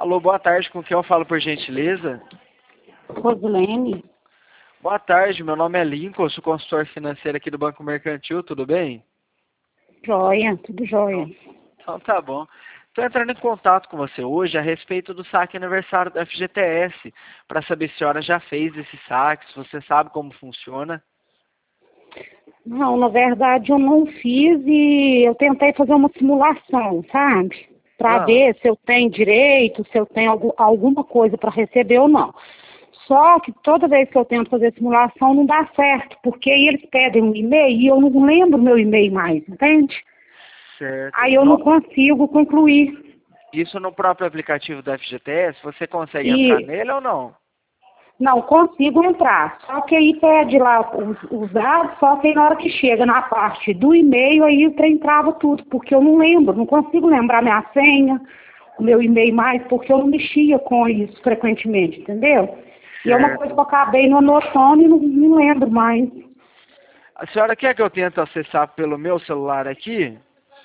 Alô, boa tarde, com quem eu falo por gentileza? Rosilene, Boa tarde, meu nome é Lincoln, sou consultor financeiro aqui do Banco Mercantil, tudo bem? joia, tudo joia. Então tá bom. Estou entrando em contato com você hoje a respeito do saque aniversário do FGTS, para saber se a senhora já fez esse saque, se você sabe como funciona. Não, na verdade eu não fiz e eu tentei fazer uma simulação, sabe? Para Ah, ver se eu tenho direito, se eu tenho alguma coisa para receber ou não. Só que toda vez que eu tento fazer simulação não dá certo, porque aí eles pedem um e-mail e eu não lembro meu e-mail mais, entende? certo. Aí eu não consigo concluir. Isso no próprio aplicativo do FGTS, você consegue entrar E nele ou não? não consigo entrar. Só que aí pede lá os dados, só que aí na hora que chega na parte do e-mail, aí o trem trava tudo, porque eu não lembro, não consigo lembrar minha senha, o meu e-mail mais, porque eu não mexia com isso frequentemente, entendeu? E é uma coisa que Certo. eu acabei não anotando e não lembro mais. A senhora quer que eu tente acessar pelo meu celular aqui?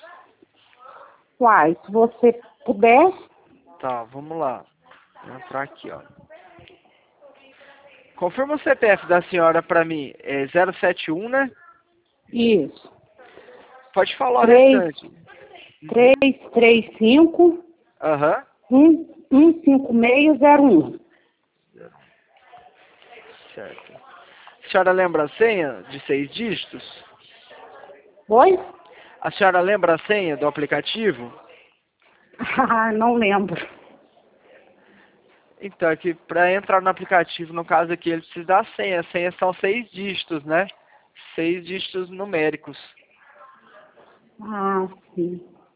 Uai, se você puder, Tá, vamos lá. Vou entrar aqui, ó. Confirma o CPF da senhora pra mim. É 071, né? isso. Pode falar o 3, restante. Uhum. 335 Aham. 15601. Certo. A senhora lembra a senha de 6 dígitos? Oi? A senhora lembra a senha do aplicativo? Ah, não lembro. Então, aqui, para entrar no aplicativo, no caso aqui, ele precisa da senha. A senha são 6 dígitos, né? 6 dígitos numéricos. Ah, sim.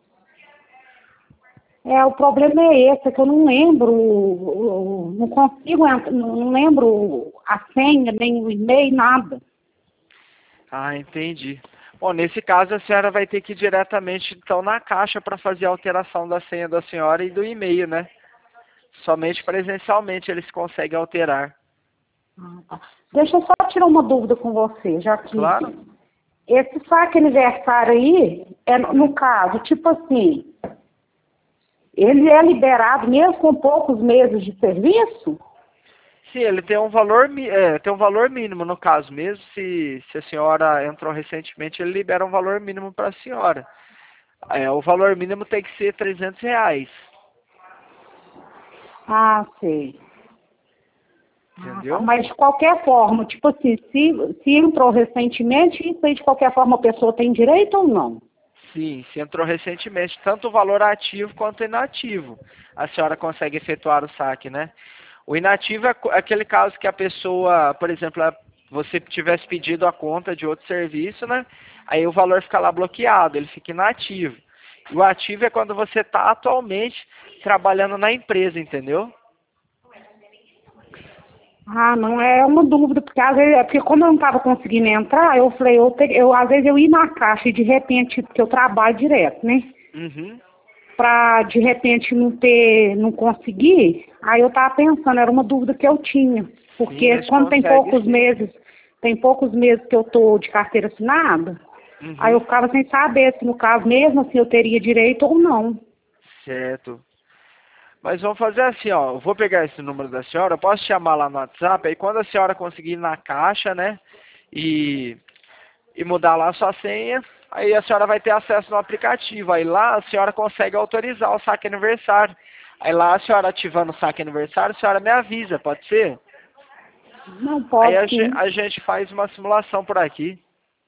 O problema é esse, é que eu não lembro, não consigo, não lembro a senha, nem o e-mail, nada. Ah, entendi. Bom, nesse caso, a senhora vai ter que ir diretamente, então, na caixa para fazer a alteração da senha da senhora e do e-mail, né? Somente presencialmente eles conseguem alterar. Ah, tá. Deixa eu só tirar uma dúvida com você, já que Claro? esse saque aniversário aí, no caso, tipo assim, ele é liberado mesmo com poucos meses de serviço? Sim, ele tem um valor, tem um valor mínimo no caso, mesmo se a senhora entrou recentemente, ele libera um valor mínimo para a senhora. O valor mínimo tem que ser R$ 300, Ah, sei. Ah, tá. entendeu? Mas de qualquer forma, tipo assim, se entrou recentemente, isso aí de qualquer forma a pessoa tem direito ou não? Sim, se entrou recentemente, tanto o valor ativo quanto inativo, a senhora consegue efetuar o saque, né? O inativo é aquele caso que a pessoa, por exemplo, você tivesse pedido a conta de outro serviço, né? Aí o valor fica lá bloqueado, ele fica inativo. E o ativo é quando você está atualmente trabalhando na empresa, entendeu? Ah, não é uma dúvida, porque às vezes, porque como eu não estava conseguindo entrar, eu falei, às vezes eu ia na caixa e de repente, porque eu trabalho direto, né? Uhum. Pra de repente não conseguir, aí eu tava pensando, era uma dúvida que eu tinha. Sim, Porque eles quando conseguem sim. tem poucos meses que eu tô de carteira assinada, aí eu Uhum. ficava sem saber se no caso mesmo assim eu teria direito ou não. Certo. Mas vamos fazer assim, ó. Eu vou pegar esse número da senhora, eu posso chamar lá no WhatsApp, aí quando a senhora conseguir ir na caixa, né? E, e mudar lá a sua senha, aí a senhora vai ter acesso no aplicativo. Aí lá a senhora consegue autorizar o saque aniversário. Aí lá a senhora ativando o saque aniversário, a senhora me avisa, pode ser? Não Aí pode sim. a gente faz uma simulação por aqui,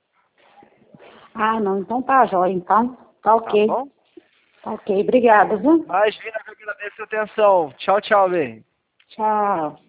Ah, não, então tá jóia, então. Tá tá ok. bom? Tá ok, obrigada, viu? Imagina que eu agradeço a atenção. Tchau, tchau, bem. Tchau.